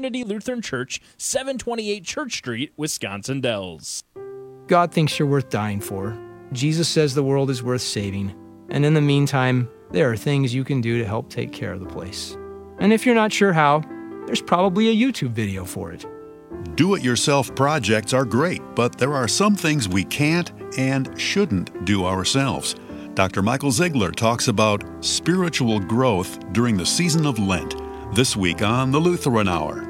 Trinity Lutheran Church, 728 Church Street, Wisconsin Dells. God thinks you're worth dying for. Jesus says the world is worth saving. And in the meantime, there are things you can do to help take care of the place. And if you're not sure how, there's probably a YouTube video for it. Do-it-yourself projects are great, but there are some things we can't and shouldn't do ourselves. Dr. Michael Ziegler talks about spiritual growth during the season of Lent, this week on the Lutheran Hour.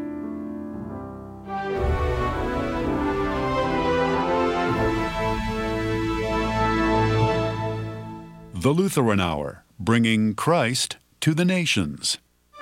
The Lutheran Hour, bringing Christ to the nations.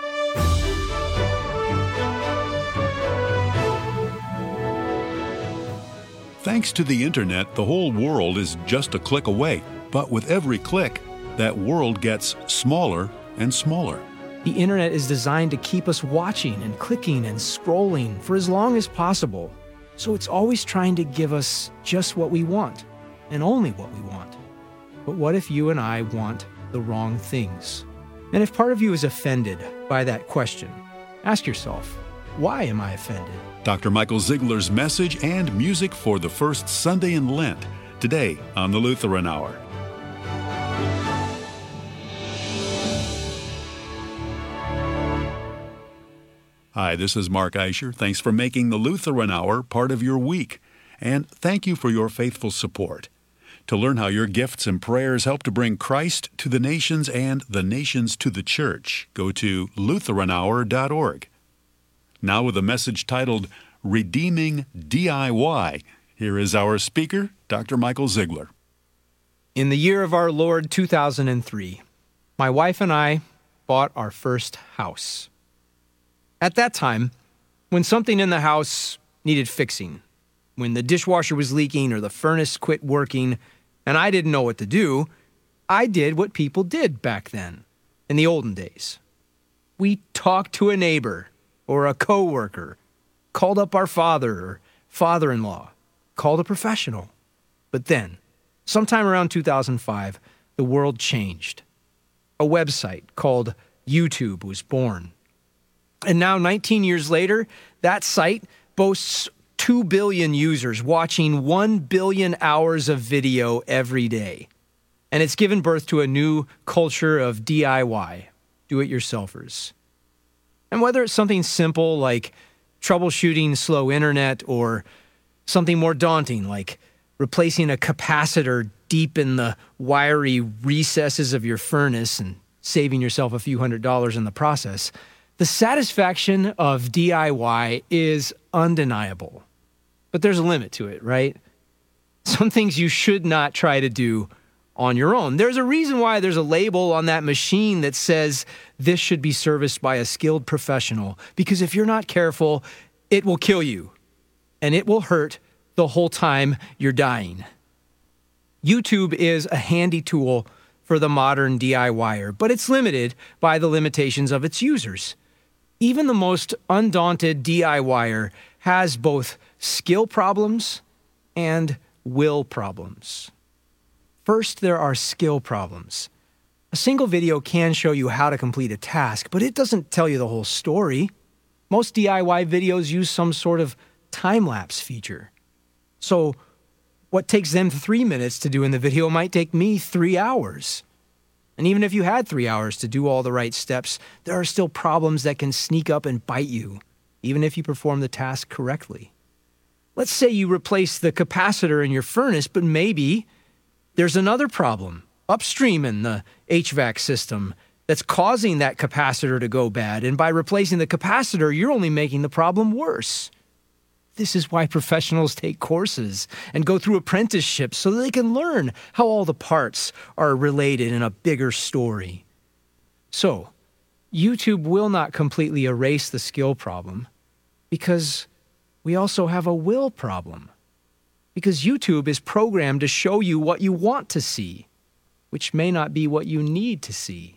Thanks to the internet, the whole world is just a click away. But with every click, that world gets smaller and smaller. The internet is designed to keep us watching and clicking and scrolling for as long as possible. So it's always trying to give us just what we want, and only what we want. But what if you and I want the wrong things? And if part of you is offended by that question, ask yourself, why am I offended? Dr. Michael Ziegler's message and music for the first Sunday in Lent, today on the Lutheran Hour. Hi, this is Mark Eicher. Thanks for making the Lutheran Hour part of your week. And thank you for your faithful support. To learn how your gifts and prayers help to bring Christ to the nations and the nations to the church, go to LutheranHour.org. Now with a message titled, Redeeming DIY, here is our speaker, Dr. Michael Ziegler. In the year of our Lord 2003, my wife and I bought our first house. At that time, when something in the house needed fixing, when the dishwasher was leaking or the furnace quit working, and I didn't know what to do, I did what people did back then, in the olden days. We talked to a neighbor or a coworker, called up our father or father-in-law, called a professional. But then, sometime around 2005, the world changed. A website called YouTube was born. And now, 19 years later, that site boasts 2 billion users watching 1 billion hours of video every day. And it's given birth to a new culture of DIY, do-it-yourselfers. And whether it's something simple like troubleshooting slow internet or something more daunting like replacing a capacitor deep in the wiry recesses of your furnace and saving yourself a few $100s in the process, the satisfaction of DIY is undeniable. But there's a limit to it, right? Some things you should not try to do on your own. There's a reason why there's a label on that machine that says this should be serviced by a skilled professional, because if you're not careful, it will kill you, and it will hurt the whole time you're dying. YouTube is a handy tool for the modern DIYer, but it's limited by the limitations of its users. Even the most undaunted DIYer has both skill problems and will problems. First, there are skill problems. A single video can show you how to complete a task, but it doesn't tell you the whole story. Most DIY videos use some sort of time-lapse feature. So what takes them 3 minutes to do in the video might take me 3 hours. And even if you had 3 hours to do all the right steps, there are still problems that can sneak up and bite you, even if you perform the task correctly. Let's say you replace the capacitor in your furnace, but maybe there's another problem upstream in the HVAC system that's causing that capacitor to go bad. And by replacing the capacitor, you're only making the problem worse. This is why professionals take courses and go through apprenticeships so that they can learn how all the parts are related in a bigger story. So, YouTube will not completely erase the skill problem because we also have a will problem. Because YouTube is programmed to show you what you want to see, which may not be what you need to see.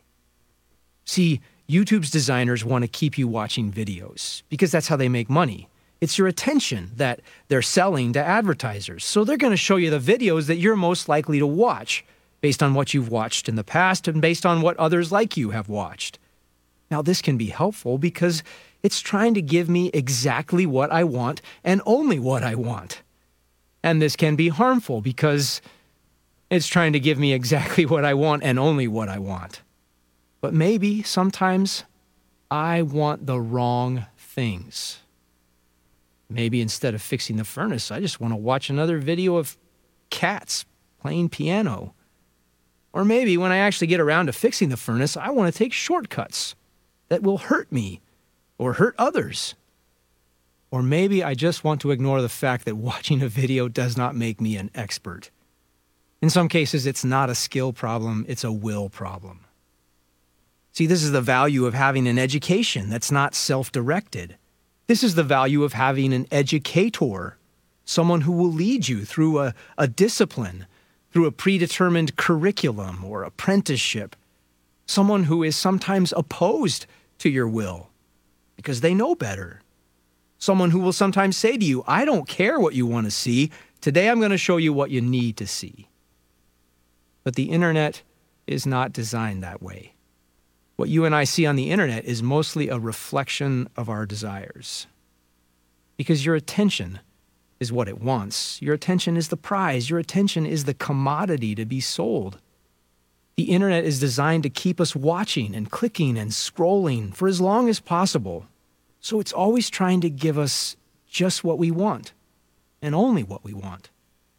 See, YouTube's designers want to keep you watching videos because that's how they make money. It's your attention that they're selling to advertisers. So they're going to show you the videos that you're most likely to watch based on what you've watched in the past and based on what others like you have watched. Now, this can be helpful because It's trying to give me exactly what I want and only what I want. And this can be harmful because it's trying to give me exactly what I want and only what I want. But maybe sometimes I want the wrong things. Maybe instead of fixing the furnace, I just want to watch another video of cats playing piano. Or maybe when I actually get around to fixing the furnace, I want to take shortcuts that will hurt me or hurt others. Or maybe I just want to ignore the fact that watching a video does not make me an expert. In some cases, it's not a skill problem, it's a will problem. See, this is the value of having an education that's not self-directed. This is the value of having an educator, someone who will lead you through a discipline, through a predetermined curriculum or apprenticeship, someone who is sometimes opposed to your will because they know better. Someone who will sometimes say to you, I don't care what you want to see. Today I'm going to show you what you need to see. But the internet is not designed that way. What you and I see on the internet is mostly a reflection of our desires. Because your attention is what it wants. Your attention is the prize. Your attention is the commodity to be sold. The internet is designed to keep us watching and clicking and scrolling for as long as possible. So it's always trying to give us just what we want and only what we want.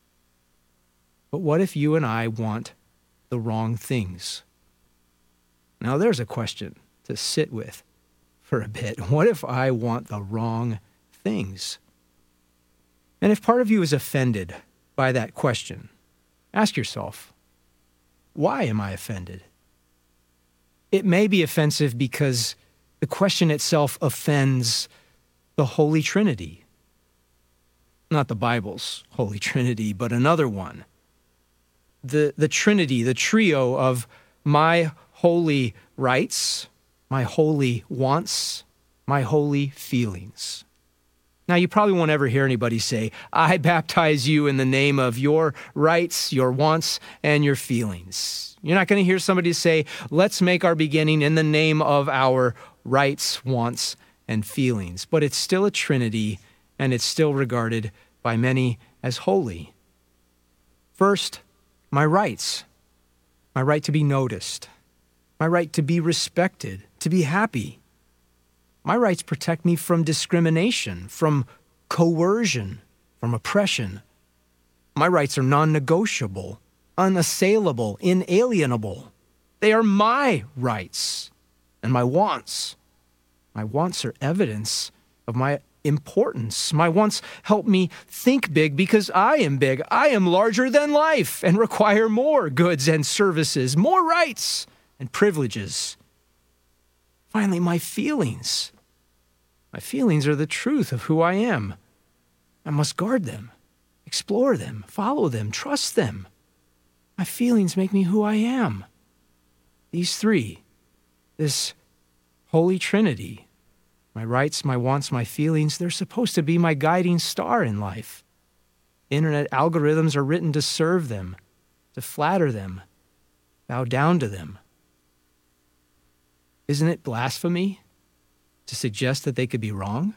But what if you and I want the wrong things? Now there's a question to sit with for a bit. What if I want the wrong things? And if part of you is offended by that question, ask yourself, why am I offended? It may be offensive because the question itself offends the Holy Trinity. Not the Bible's Holy Trinity, but another one. The Trinity, the trio of my holy rights, my holy wants, my holy feelings. Now, you probably won't ever hear anybody say, I baptize you in the name of your rights, your wants, and your feelings. You're not going to hear somebody say, let's make our beginning in the name of our rights, wants, and feelings. But it's still a trinity, and it's still regarded by many as holy. First, my rights. My right to be noticed. My right to be respected, to be happy. My rights protect me from discrimination, from coercion, from oppression. My rights are non-negotiable, unassailable, inalienable. They are my rights. And my wants are evidence of my importance. My wants help me think big because I am big. I am larger than life and require more goods and services, more rights and privileges. Finally, my feelings. My feelings are the truth of who I am. I must guard them, explore them, follow them, trust them. My feelings make me who I am. These three, this Holy Trinity, my rights, my wants, my feelings, they're supposed to be my guiding star in life. Internet algorithms are written to serve them, to flatter them, bow down to them. Isn't it blasphemy to suggest that they could be wrong?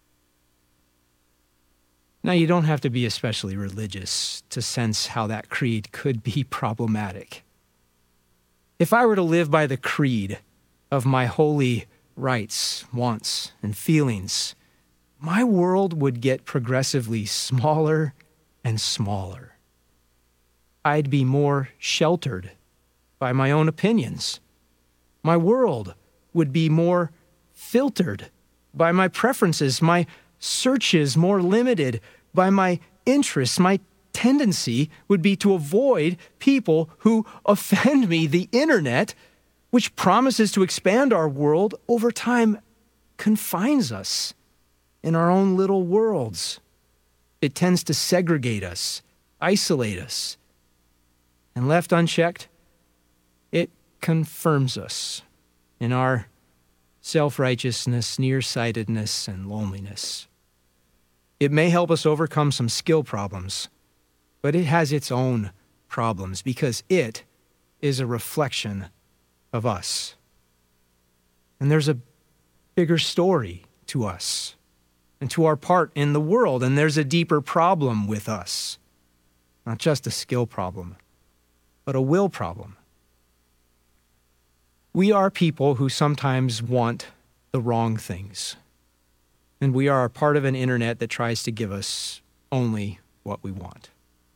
Now, you don't have to be especially religious to sense how that creed could be problematic. If I were to live by the creed of my holy rights, wants, and feelings, my world would get progressively smaller and smaller. I'd be more sheltered by my own opinions. My world would be more filtered by my preferences, my searches more limited by my interests. My tendency would be to avoid people who offend me. The internet, which promises to expand our world, over time confines us in our own little worlds. It tends to segregate us, isolate us, and left unchecked, it confirms us in our self-righteousness, nearsightedness, and loneliness. It may help us overcome some skill problems, but it has its own problems because it is a reflection of us. And there's a bigger story to us and to our part in the world. And there's a deeper problem with us. Not just a skill problem, but a will problem. We are people who sometimes want the wrong things. And we are a part of an internet that tries to give us only what we want.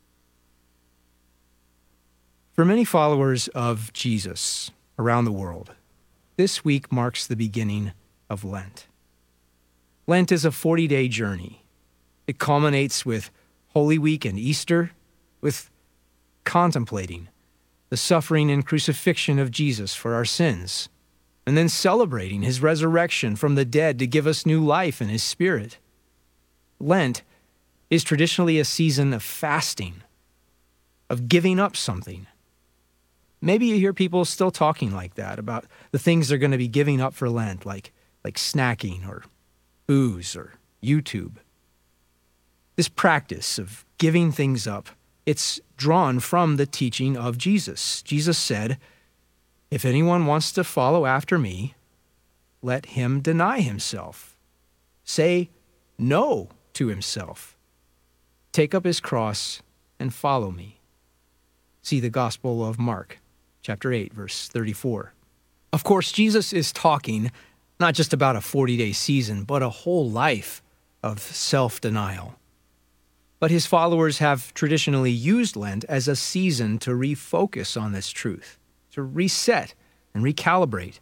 For many followers of Jesus around the world, this week marks the beginning of Lent. Lent is a 40-day journey. It culminates with Holy Week and Easter, with contemplating the suffering and crucifixion of Jesus for our sins, and then celebrating his resurrection from the dead to give us new life in his Spirit. Lent is traditionally a season of fasting, of giving up something. Maybe you hear people still talking like that about the things they're going to be giving up for Lent, like snacking or booze or YouTube. This practice of giving things up, it's drawn from the teaching of Jesus. Jesus said, "If anyone wants to follow after me, let him deny himself. Say no to himself. Take up his cross and follow me." See the Gospel of Mark, chapter 8, verse 34. Of course, Jesus is talking not just about a 40-day season, but a whole life of self-denial. But his followers have traditionally used Lent as a season to refocus on this truth, to reset and recalibrate.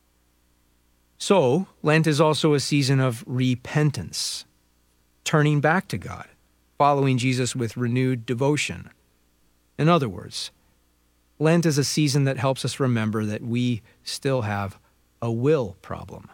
So, Lent is also a season of repentance, turning back to God, following Jesus with renewed devotion. In other words, Lent is a season that helps us remember that we still have a will problem.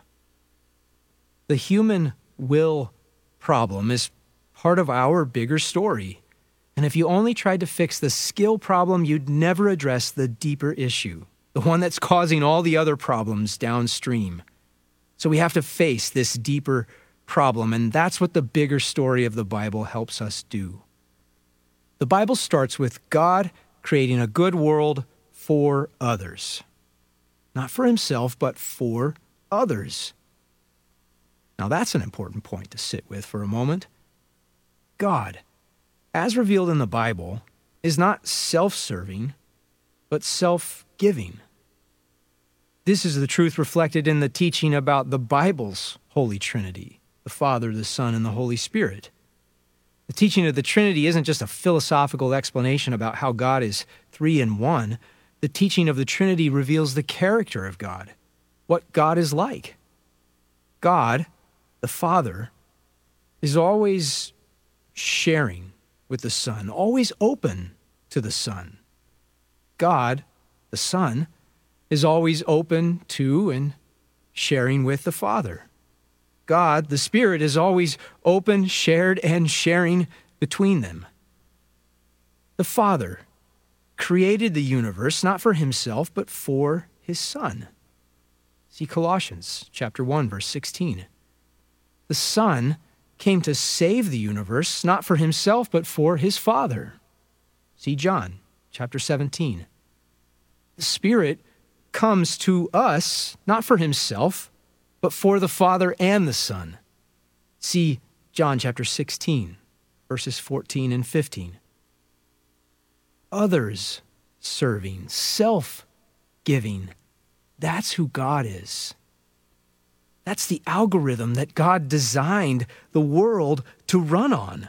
The human will problem is part of our bigger story. And if you only tried to fix the skill problem, you'd never address the deeper issue, the one that's causing all the other problems downstream. So we have to face this deeper problem, and that's what the bigger story of the Bible helps us do. The Bible starts with God creating a good world for others. Not for himself, but for others. Now that's an important point to sit with for a moment. God, as revealed in the Bible, is not self-serving, but self-giving. This is the truth reflected in the teaching about the Bible's Holy Trinity, the Father, the Son, and the Holy Spirit. The teaching of the Trinity isn't just a philosophical explanation about how God is three in one. The teaching of the Trinity reveals the character of God, what God is like. God, the Father, is always sharing with the Son, always open to the Son. God, the Son, is always open to and sharing with the Father. God, the Spirit, is always open, shared, and sharing between them. The Father created the universe not for himself, but for his Son. See Colossians chapter 1, verse 16. The Son came to save the universe not for himself, but for his Father. See John chapter 17. The Spirit comes to us not for himself, but for the Father and the Son. See John chapter 16, verses 14 and 15. Others serving, self-giving, that's who God is. That's the algorithm that God designed the world to run on.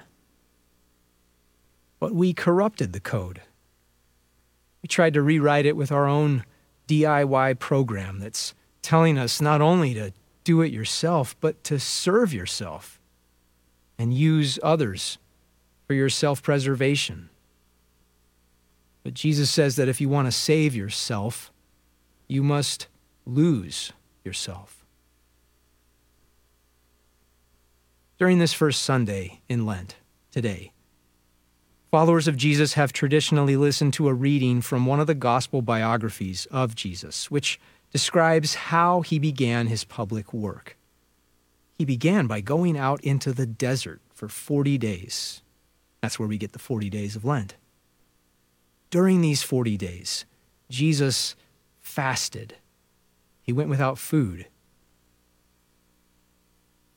But we corrupted the code. We tried to rewrite it with our own DIY program that's telling us not only to do it yourself, but to serve yourself and use others for your self-preservation. But Jesus says that if you want to save yourself, you must lose yourself. During this first Sunday in Lent, today, followers of Jesus have traditionally listened to a reading from one of the gospel biographies of Jesus, which describes how he began his public work. He began by going out into the desert for 40 days. That's where we get the 40 days of Lent. During these 40 days, Jesus fasted. He went without food.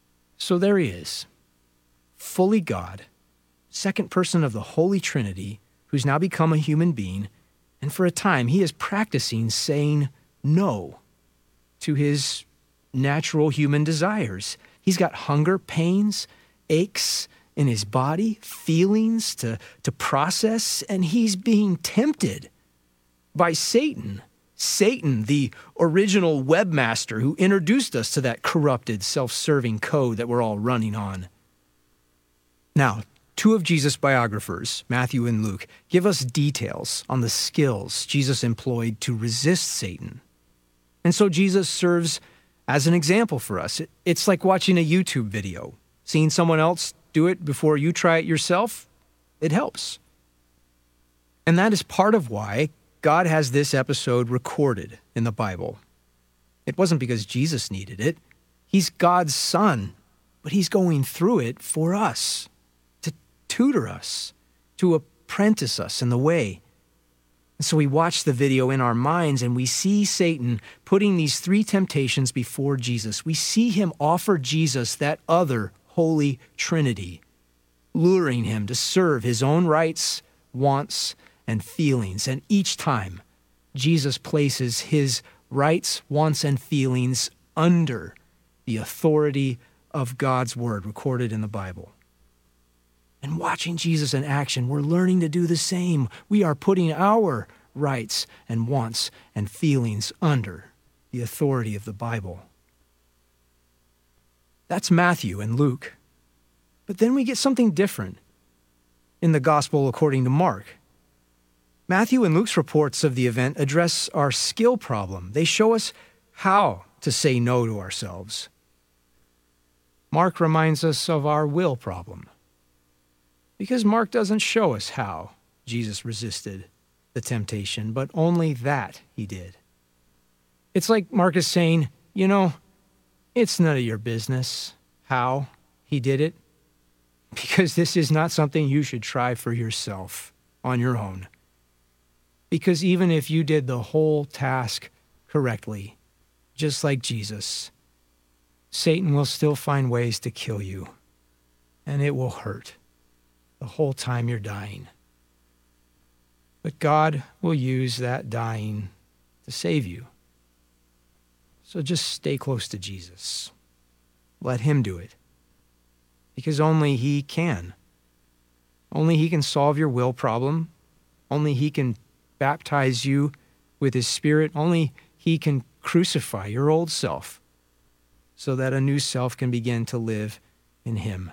So there he is, fully God, second person of the Holy Trinity, who's now become a human being, and for a time he is practicing saying no to his natural human desires. He's got hunger, pains, aches in his body, feelings to process, and he's being tempted by Satan. Satan, the original webmaster who introduced us to that corrupted, self-serving code that we're all running on. Now, two of Jesus' biographers, Matthew and Luke, give us details on the skills Jesus employed to resist Satan. And so Jesus serves as an example for us. It's like watching a YouTube video. Seeing someone else do it before you try it yourself, it helps. And that is part of why God has this episode recorded in the Bible. It wasn't because Jesus needed it. He's God's son, but he's going through it for us, to tutor us, to apprentice us in the way. And so we watch the video in our minds and we see Satan putting these three temptations before Jesus. We see him offer Jesus that other Holy Trinity, luring him to serve his own rights, wants, and feelings. And each time, Jesus places his rights, wants, and feelings under the authority of God's word recorded in the Bible. And watching Jesus in action, we're learning to do the same. We are putting our rights and wants and feelings under the authority of the Bible. That's Matthew and Luke. But then we get something different in the Gospel according to Mark. Matthew and Luke's reports of the event address our skill problem. They show us how to say no to ourselves. Mark reminds us of our will problem, because Mark doesn't show us how Jesus resisted the temptation, but only that he did. It's like Mark is saying, it's none of your business how he did it, because this is not something you should try for yourself on your own. Because even if you did the whole task correctly, just like Jesus, Satan will still find ways to kill you, and it will hurt the whole time you're dying. But God will use that dying to save you. So just stay close to Jesus. Let him do it. Because only he can. Only he can solve your will problem. Only he can baptize you with his Spirit. Only he can crucify your old self so that a new self can begin to live in him.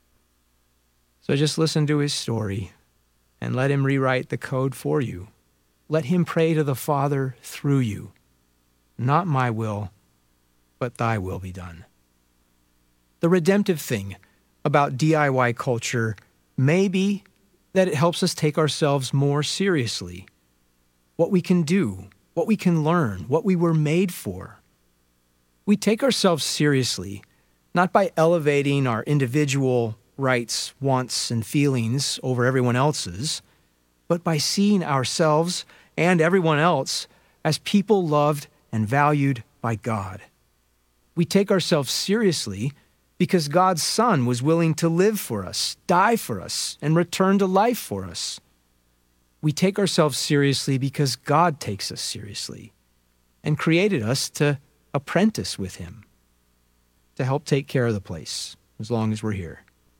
So just listen to his story and let him rewrite the code for you. Let him pray to the Father through you. Not my will, but thy will be done. The redemptive thing about DIY culture may be that it helps us take ourselves more seriously. What we can do, what we can learn, what we were made for. We take ourselves seriously, not by elevating our individual rights, wants, and feelings over everyone else's, but by seeing ourselves and everyone else as people loved and valued by God. We take ourselves seriously because God's Son was willing to live for us, die for us, and return to life for us. We take ourselves seriously because God takes us seriously and created us to apprentice with him, to help take care of the place as long as we're here.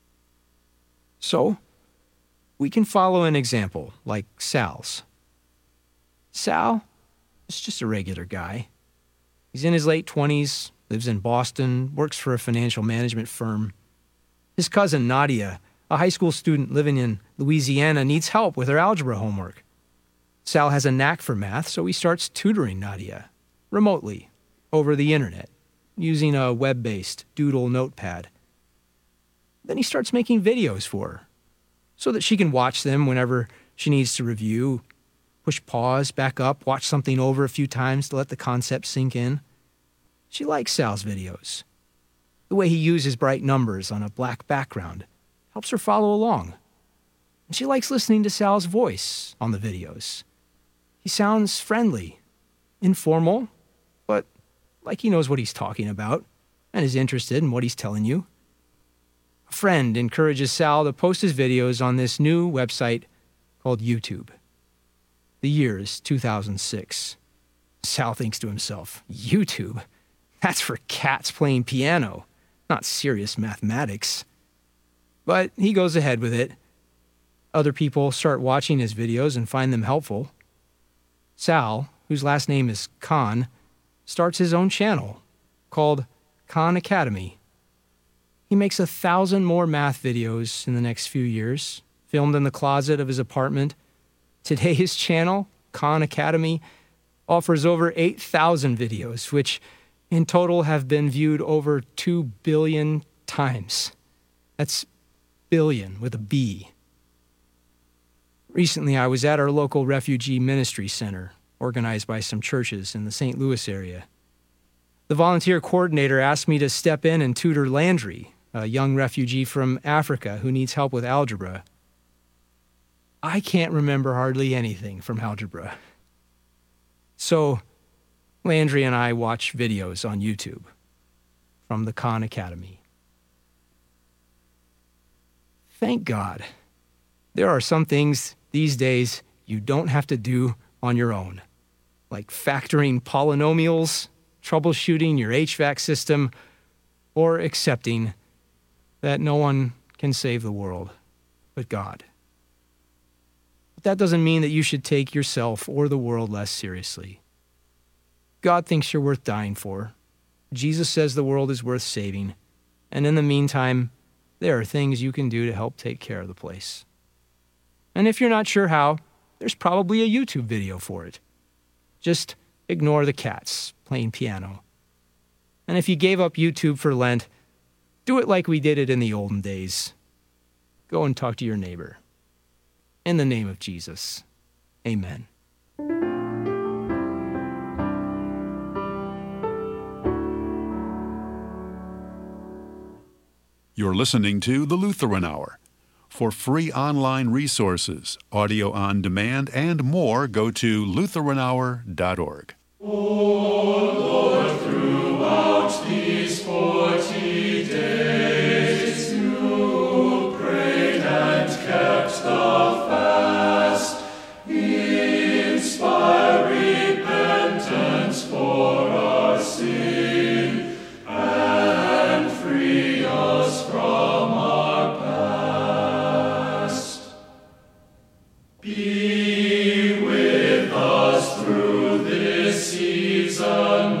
So, we can follow an example like Sal's. Sal is just a regular guy. He's in his late 20s, lives in Boston, works for a financial management firm. His cousin Nadia, a high school student living in Louisiana, needs help with her algebra homework. Sal has a knack for math, so he starts tutoring Nadia remotely over the internet using a web-based Doodle notepad. Then he starts making videos for her so that she can watch them whenever she needs to review, push pause, back up, watch something over a few times to let the concept sink in. She likes Sal's videos. The way he uses bright numbers on a black background helps her follow along. And she likes listening to Sal's voice on the videos. He sounds friendly, informal, but like he knows what he's talking about and is interested in what he's telling you. friend encourages Sal to post his videos on this new website called YouTube. The year is 2006. Sal thinks to himself, YouTube? That's for cats playing piano, not serious mathematics. But he goes ahead with it. Other people start watching his videos and find them helpful. Sal, whose last name is Khan, starts his own channel called Khan Academy. He makes 1,000 more math videos in the next few years, filmed in the closet of his apartment. Today, his channel, Khan Academy, offers over 8,000 videos, which in total have been viewed over 2 billion times. That's billion with a B. Recently, I was at our local refugee ministry center, organized by some churches in the St. Louis area. The volunteer coordinator asked me to step in and tutor Landry, a young refugee from Africa who needs help with algebra. I can't remember hardly anything from algebra. So, Landry and I watch videos on YouTube from the Khan Academy. Thank God, there are some things these days you don't have to do on your own, like factoring polynomials, troubleshooting your HVAC system, or accepting that no one can save the world but God. But that doesn't mean that you should take yourself or the world less seriously. God thinks you're worth dying for. Jesus says the world is worth saving. And in the meantime, there are things you can do to help take care of the place. And if you're not sure how, there's probably a YouTube video for it. Just ignore the cats playing piano. And if you gave up YouTube for Lent, do it like we did it in the olden days. Go and talk to your neighbor. In the name of Jesus, amen. You're listening to The Lutheran Hour. For free online resources, audio on demand, and more, go to lutheranhour.org. O Lord, throughout these 40 days, you prayed and kept the fast. Inspire repentance for our sin, and free us from our past. Be with us through this season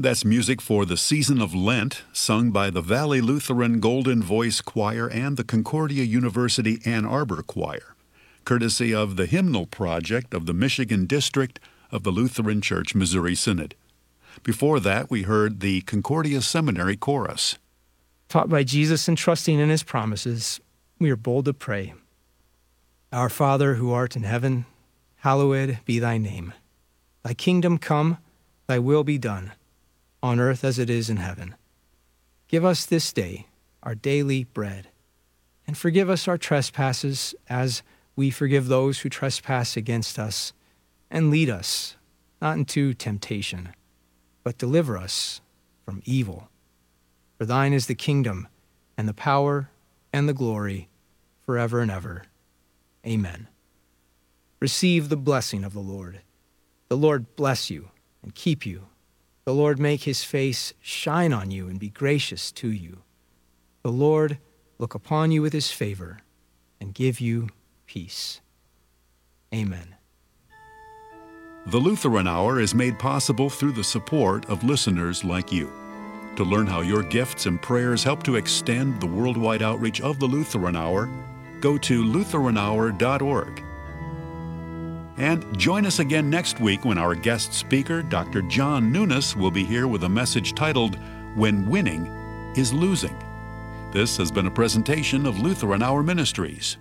And that's music for the season of Lent, sung by the Valley Lutheran Golden Voice Choir and the Concordia University Ann Arbor Choir, courtesy of the Hymnal Project of the Michigan District of the Lutheran Church Missouri Synod. Before that, we heard the Concordia Seminary Chorus. Taught by Jesus and trusting in his promises, we are bold to pray. Our Father, who art in heaven, hallowed be thy name. Thy kingdom come, thy will be done, on earth as it is in heaven. Give us this day our daily bread, and forgive us our trespasses as we forgive those who trespass against us. And lead us not into temptation, but deliver us from evil. For thine is the kingdom, and the power, and the glory, forever and ever. Amen. Receive the blessing of the Lord. The Lord bless you and keep you. The Lord make his face shine on you and be gracious to you. The Lord look upon you with his favor and give you peace. Amen. The Lutheran Hour is made possible through the support of listeners like you. To learn how your gifts and prayers help to extend the worldwide outreach of the Lutheran Hour, go to LutheranHour.org. And join us again next week when our guest speaker, Dr. John Nunes, will be here with a message titled, When Winning is Losing. This has been a presentation of Lutheran Hour Ministries.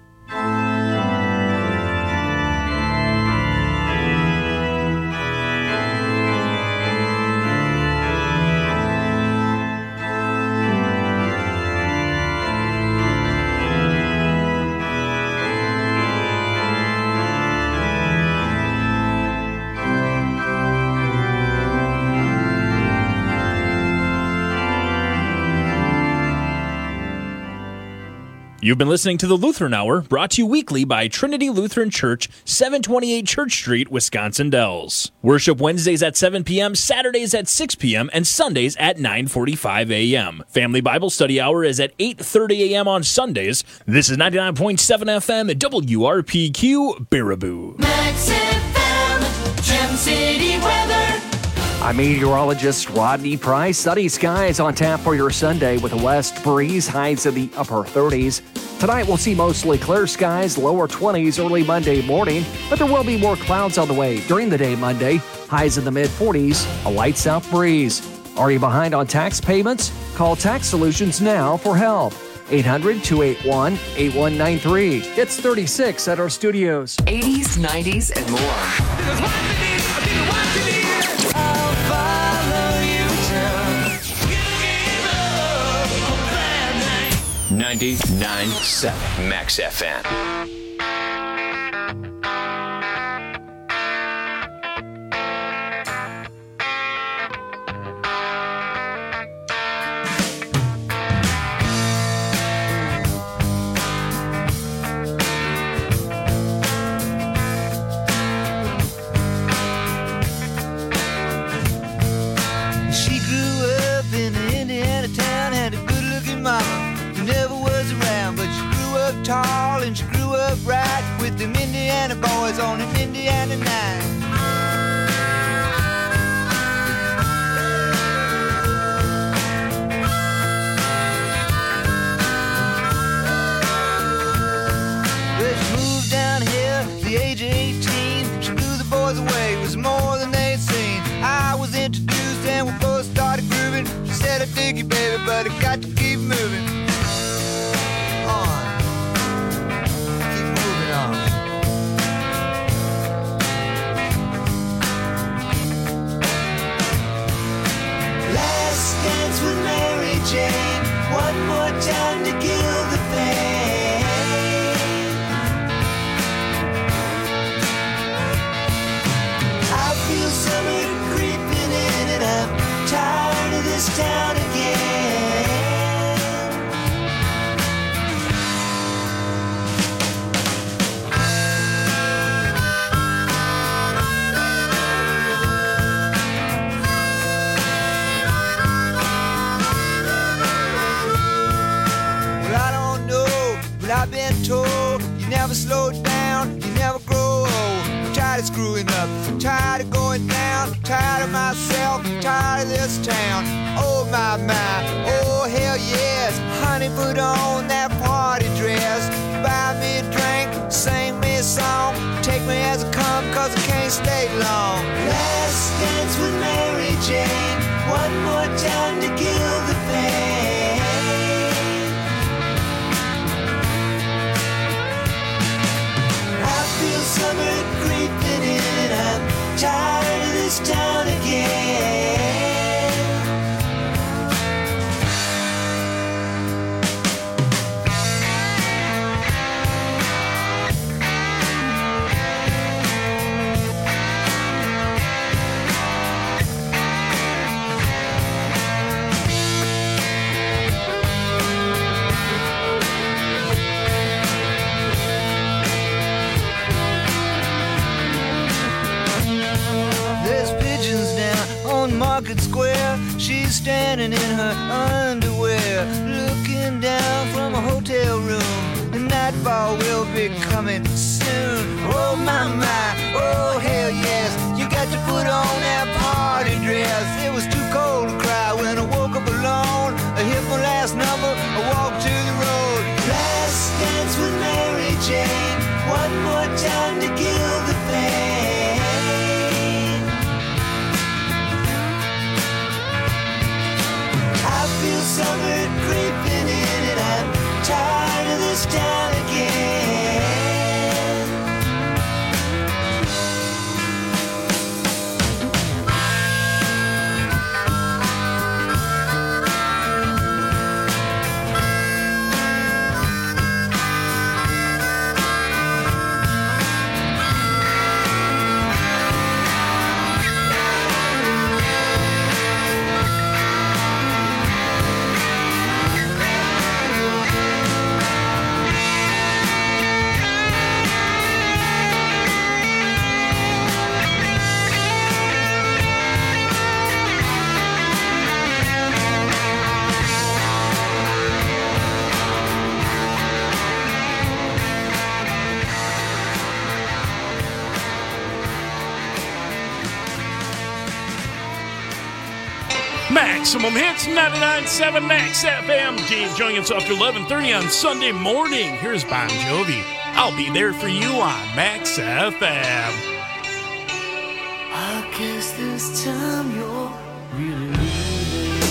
You've been listening to the Lutheran Hour, brought to you weekly by Trinity Lutheran Church, 728 Church Street, Wisconsin Dells. Worship Wednesdays at 7 p.m., Saturdays at 6 p.m., and Sundays at 9:45 a.m. Family Bible Study Hour is at 8:30 a.m. on Sundays. This is 99.7 FM WRPQ, Baraboo. Max FM, Gem City weather. I'm meteorologist Rodney Price. Sunny skies on tap for your Sunday with a west breeze, highs in the upper 30s. Tonight we'll see mostly clear skies, lower 20s early Monday morning, but there will be more clouds on the way during the day Monday. Highs in the mid-40s, a light south breeze. Are you behind on tax payments? Call Tax Solutions now for help. 800-281-8193. It's 36 at our studios. 80s, 90s, and more. 99.7 Max FM. She grew up in an Indiana town, had a good-looking mama who never was around, but she grew up tall and she grew up right with them Indiana boys on an Indiana night. Well, she moved down here at the age of 18. She blew the boys away, it was more than they'd seen. I was introduced and we both started grooving. She said, I dig you, baby, but I got to keep moving on. Keep moving on. Last dance with Mary Jane. One more time to kill the pain. I feel summer creeping in and I'm tired of this town again. Well, I don't know, but I've been told you never slow down, you never grow old. I'm tired tired of screwing up, tired of going down, tired of myself, tired of this town. Oh my, oh hell yes. Honey, put on that party dress. Buy me a drink, sing me a song. Take me as I come, cause I can't stay long. Last dance with Mary Jane. One more time to kill the pain. I feel summer creeping in. I'm tired of this town again. Market Square, she's standing in her underwear, looking down from a hotel room. The nightfall will be coming soon. Oh my, oh hell yes. You got to put on that party dress. It was too cold to cry when I woke up alone. I hit my last number, I walked to the road. Last dance with Mary Jane. One more time to kill the pain. I feel summer creeping in and I'm tired of this town again. Maximum Hits, 99.7 Max FM. James Young, it's after 11:30 on Sunday morning. Here's Bon Jovi. I'll be there for you on Max FM. I guess this time you're really leaving.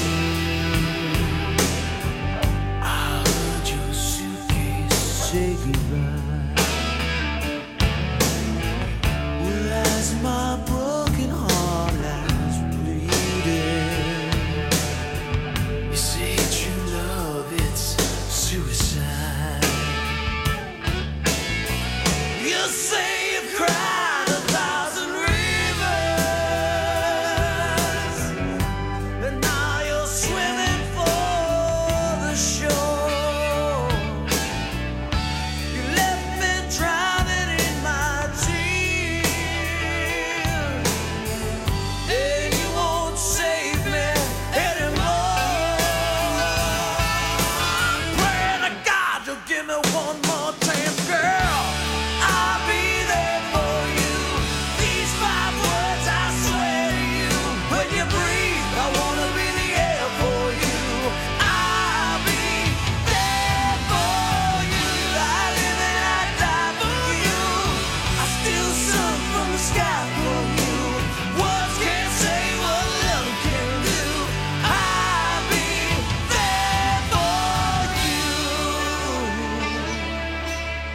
I heard your suitcase say goodbye. Well, as my broken heart lies bleeding, you say true love, it's suicide. You say you've cried 1,000 rivers, and now you're swimming for the shore. You left me drowning in my tears, and you won't save me anymore. I'm praying to God you'll give me one more chance, girl. I'll be there for you. These 5 words I swear to you. When you breathe, I wanna be the air for you. I'll be there for you. I live and I die for you. I steal sun from the sky for you. Words can't say what love can do. I'll be there for you.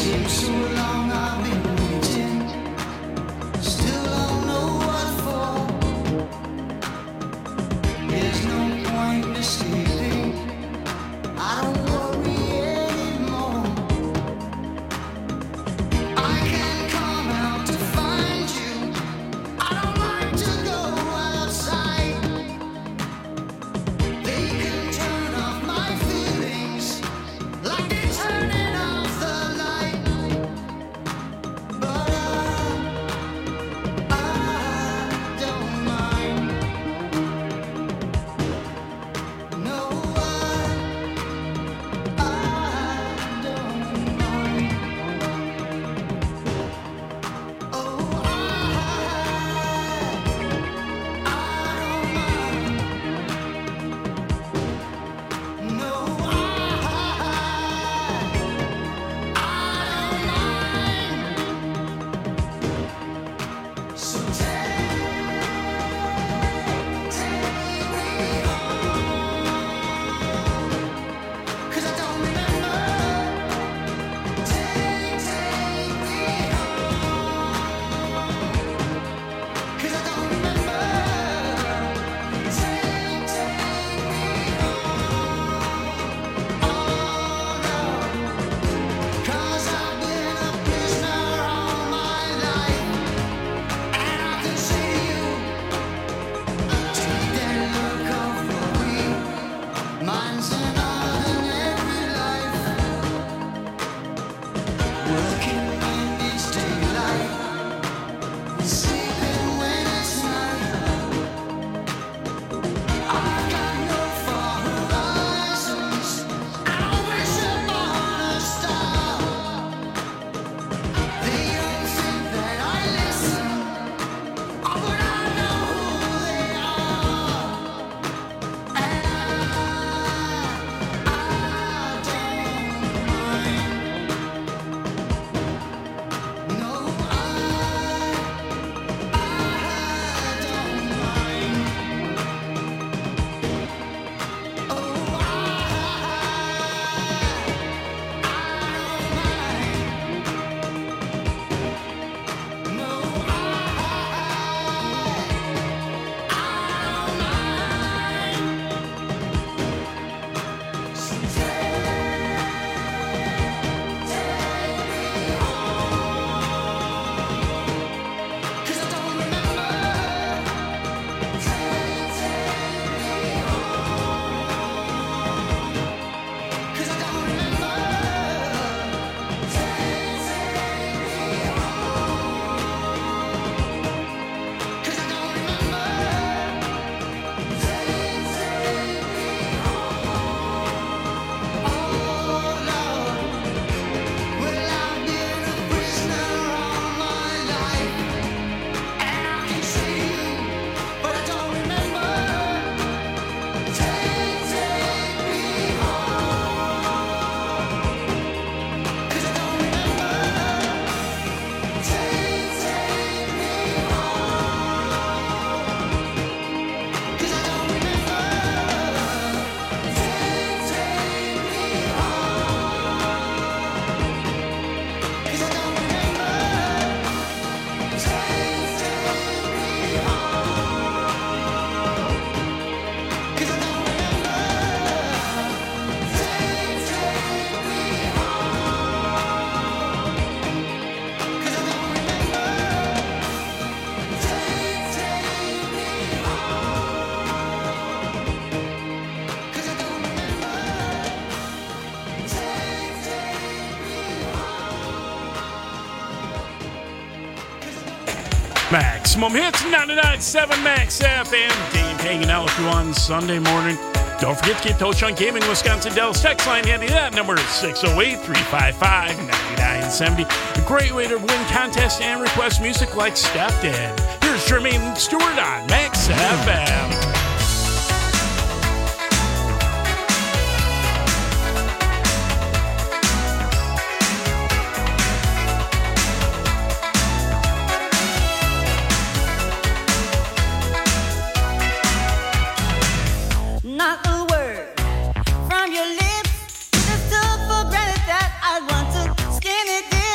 seems so long I've been waiting. Still don't know what for. There's no point in escaping. I don't worry anymore. I can come out to find you. I don't like to go outside. They can turn off my feelings like they're turning off the light. But I don't mind. No, I don't mind. Oh, I don't mind. No, I don't mind. So take me home, 'cause I don't remember. Take me home, 'cause I don't remember. Take me home, oh no, 'cause I've been a prisoner all my life, and I can see you. Take that look off of me. Mine's an ordinary life. Working when it's daylight, sleeping when it's night. I've got no far horizons. I don't wish upon a star. They don't think that I listen. Oh, but I know who they are. And I don't mind. No, I don't mind. Oh, I don't mind. No, I don't mind. So take me home, 'cause I don't remember. Take me home, 'cause I don't remember. Take me home, 'cause I don't remember. Take me home, oh Lord. Well, I've been a prisoner all my life, and I can see you, but I don't remember. Take me home, 'cause I don't remember. Take me home, 'cause I don't remember. Maximum Hits 99.7 Max FM. Dave hanging out with you on Sunday morning. Don't forget to get Toe Chunk Gaming Wisconsin Dells text line handy. That number is 608-355-9970. A great way to win contests and request music like Step Dead. Here's Jermaine Stewart on Max FM. Not a word from your lips. Just took for granted that I want to skin it.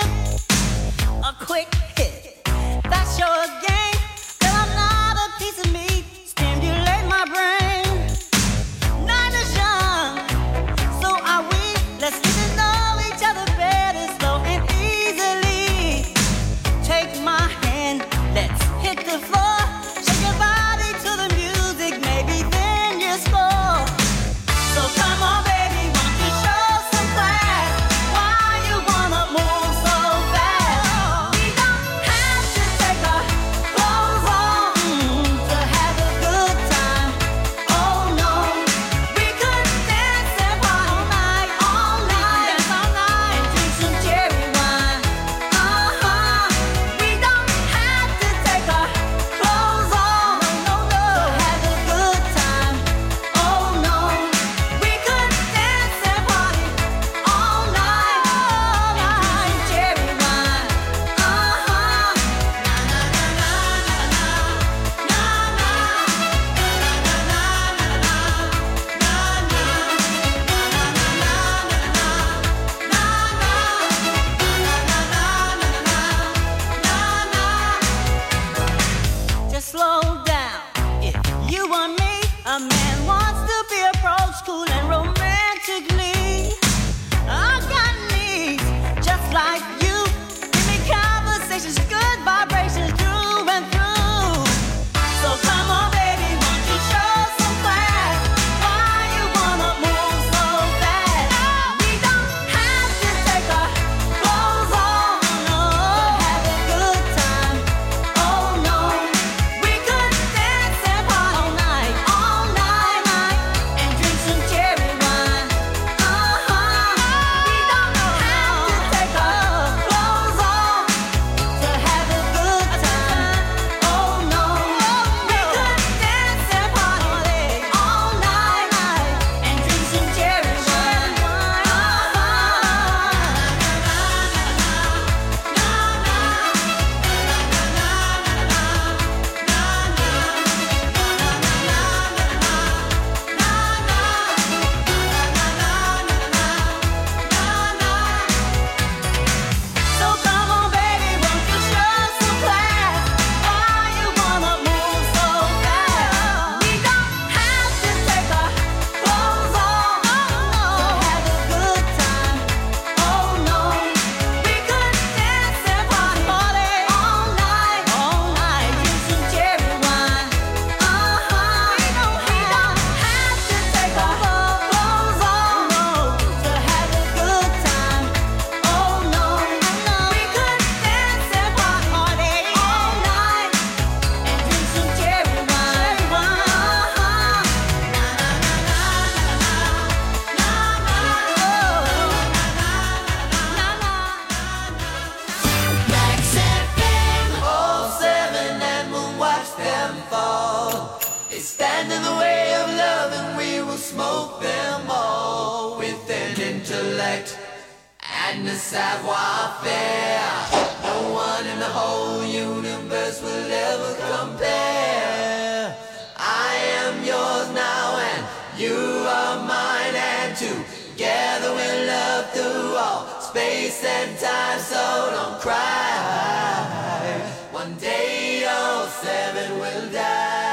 intellect and the savoir-faire. No one in the whole universe will ever compare. I am yours now and you are mine, and together we'll love through all space and time, so don't cry. One day all seven will die.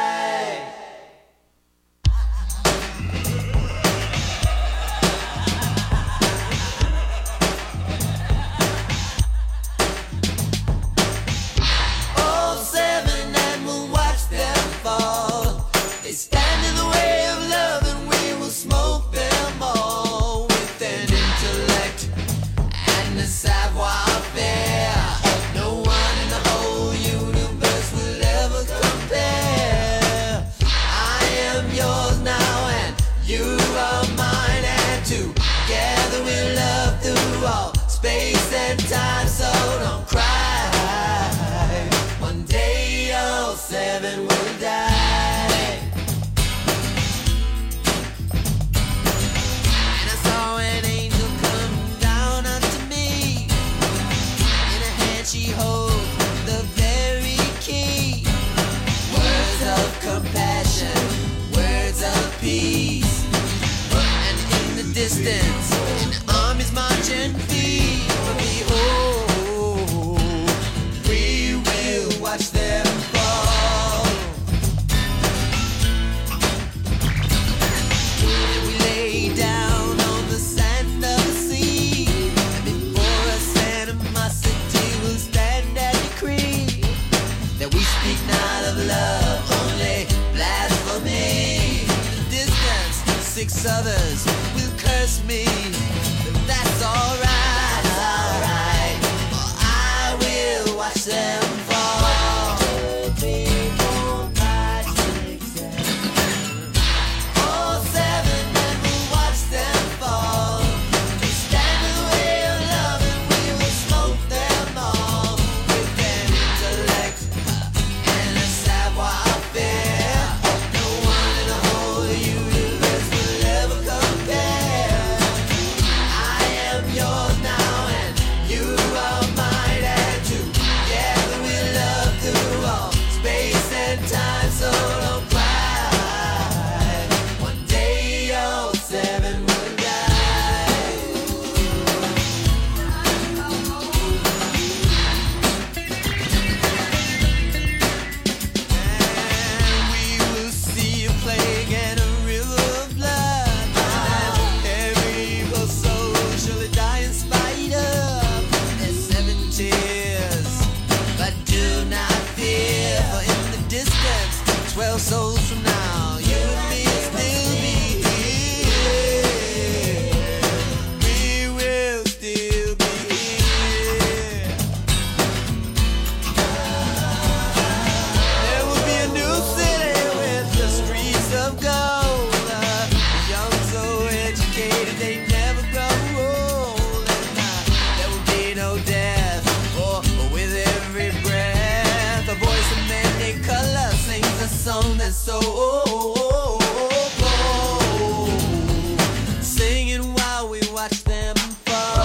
All seven, and we'll watch them fall. They stand in the way of love and we will smoke them all. With an intellect and a savoir-faire, no one in the whole universe will ever compare. I am yours now and you are mine, and together we'll love through all space and time, so don't cry. One day all seven will die. And I saw an angel come down unto me. In her hand she holds the very key. Words of compassion, words of peace. And in the distance, an army's marching feet. But behold, we will watch them fall. And we lay down on the sand of the sea. And before us animosity will stand and decree that we speak not of love, only blasphemy. In the distance, 6 others will curse me, but that's alright, alright. For I will watch them fall. 1, 2, 3, 4, 5, 6, 7. All seven, and we'll watch them fall. They stand in the way of love and we will smoke them all. With an intellect and a savoir-faire, no one in the whole universe will ever compare. I am yours now and you are mine, and together we'll love through all space and time, so don't cry. One day all seven will die. And we will see a plague and a river of blood, and every evil soul surely die in spite of their 7 tears. But do not fear, for in the distance, 12 souls from now, you and me will still be here. We will still be here. There will be a new city with the streets of gold. The young so educated they never grow old. And there will be no death, for with every breath a voice of many colors sings a song that's so bold. Singing while we watch them fall.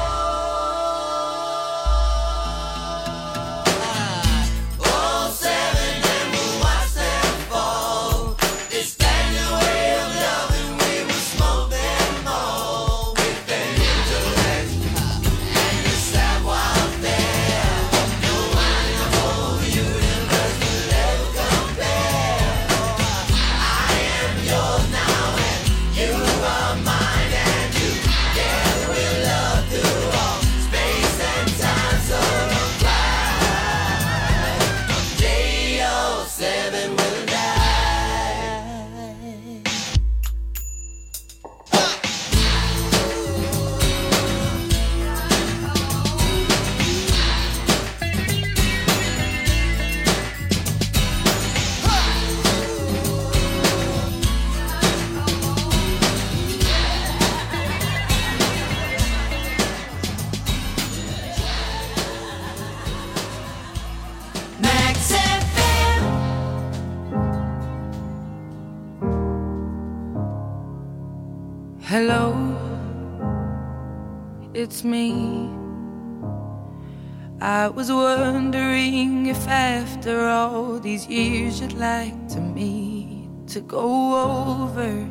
All seven, and we'll watch them fall. They stand in the way of love and we will smoke them all. With an intellect and a savoir-faire, no one in the whole universe will ever compare. I am yours now and you are mine, and together we'll love through all space and time, so don't cry. One day all seven will die. Max FM. Hello, it's me. I was wondering if after all these years you'd like to meet, to go over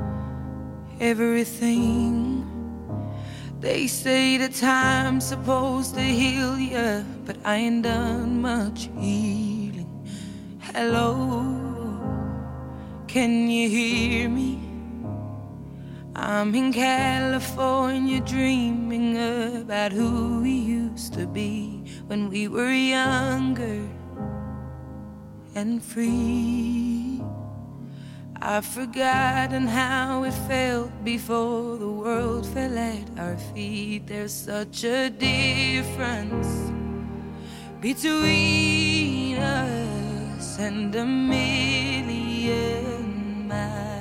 everything. They say the time's supposed to heal ya, but I ain't done much healing. Hello, can you hear me? I'm in California dreaming about who we used to be when we were younger and free. I've forgotten how it felt before the world fell at our feet. There's such a difference between us and a million miles.